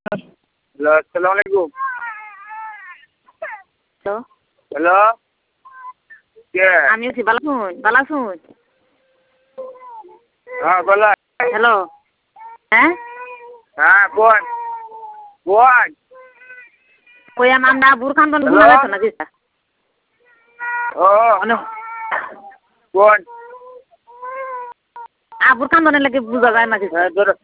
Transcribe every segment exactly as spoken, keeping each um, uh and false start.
Hello, আসসালামু আলাইকুম। Hello. Hello. কে? আমি আছি ভালো আছুন ভালো আছুন? হ্যাঁ বলা। হ্যালো। হ্যাঁ? হ্যাঁ কোন? কোন? কই আমরা বুরখান বন্ধ হ্যালো? শোনা যাচ্ছে না কিছু। ও হ্যালো। কোন? আ বুরখান বন্ধ লাগে বুঝা যায় না কিছু। হ্যাঁ ধরো।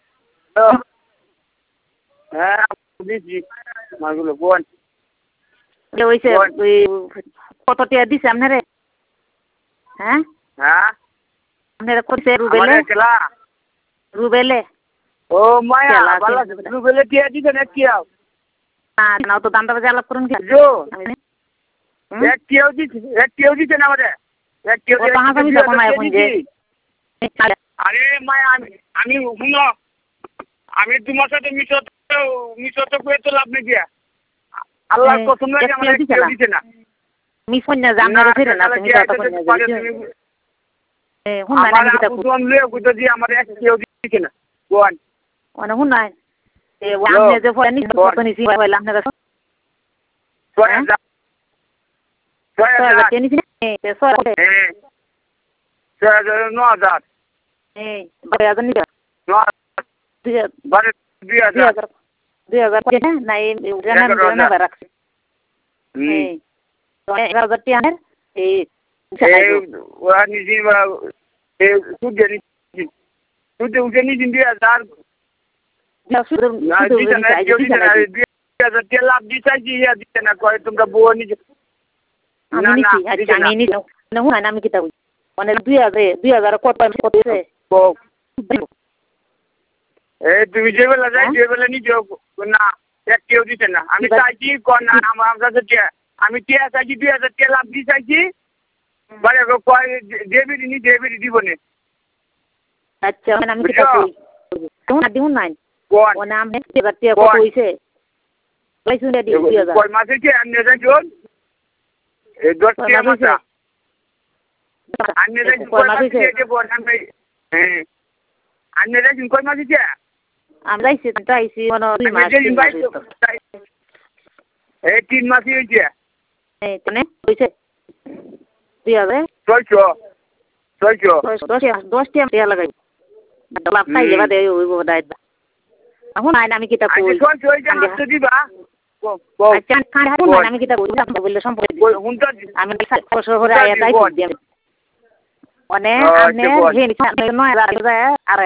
হ্যাঁ বুঝেছি মাগুলো কোন? ওইছে কোন? ওই কত টিয়া দিছে আপনারে? হ্যাঁ? হ্যাঁ? আপনারে কইছে আমার রুবেলে? একলা। রুবেলে? ও মায়া কেলা বালা আছে। রুবেলে টিয়া দিছে না কিয়াও? না না তো দামটা বাজে আলাপ করুন কি? জো আমি এক টিয়াও দিছে এক টিয়াও দিছে না আমারে। এক টিয়াও ও তো হাসা মিছা কমায় এখন যে আরে মায়া আমি আমি শুনো আমি তোমার সাথে মিশত মিশত করে তো লাভ নেই দিয়া আল্লাহর কসম লাগে আমার এক টিয়াও দিছে না। মিস কন্যা জামনারে ফিরে না তুমি যত কন্যা যাই এ হুন না আমি কিতা কই তুমি লয়ে কইতো যে আমার এক টিয়াও দিছে না কোন ওনা হুন না এ আমনে যে ফলে নি কত নিছি হইলা আপনারা ছয় হাজার ছয় ছয় হাজার হাজার কে নিছি এ ছয় হাজার হ্যাঁ ছয় হাজার নয় হাজার এই বারো হাজার নিবা নয় দুই বারো দুই হাজার হাজার দুই হাজার করে না এই জানা জানা রাখছি এই তো এগারো হাজার টি আনের এই এই ওরা নিজি এই সুদে নিজি সুদে উঠে নিজি দুই হাজার না শুধু শুধু দুই হাজার কে লাভ দিছাইছি ইয়া দিতে না কয় তোমরা বউ নিজ আমি নিছি আচ্ছা আমি নিছি না হুন আমি কিতা কই মানে দুই হাজার দুই হাজার কত কত আছে এই তুমি যে বেলা যাই যে বেলা নিজ না এক কেউ দিতে না আমি চাইছি কোন না আমার কাছে আমি টিয়া চাইছি দুই হাজার কে লাভ দিয়ে চাইছি মানে কয় দেবিরি নি দেবিরি দিব নে আচ্ছা মানে আমি কিতা কই তুমি দিউ নাই কোন ও নাম হে হাজার টিয়া কত হইছে কইছু রে দুই হাজার কয় মাসে কি আননে যাইছুন এই দশ টিয়া মাসা আননে যাইছুন কয় মাসে কি যে বল আমি হ্যাঁ আননে যাইছুন কয় মাসে কি আমি যাইছি যাইছি মানে দুই মাস তিন মাস এই তিন মাসই হইছে এই তনে হইছে দুই হাজার ছয়শো ছয়শো দশ দশ টিয়া লাগাই লাভ পাইলে বাদে হইব দাই এখন আইন আমি কিতা কই ছয়শো হইছে মাত্র দিবা আচ্ছা খান হারুন আমি কিতা কই বললে সম্পর্ক আমি ছয়শো করে আয়া তাই দিই মানে আপনি যে নয় হাজার আর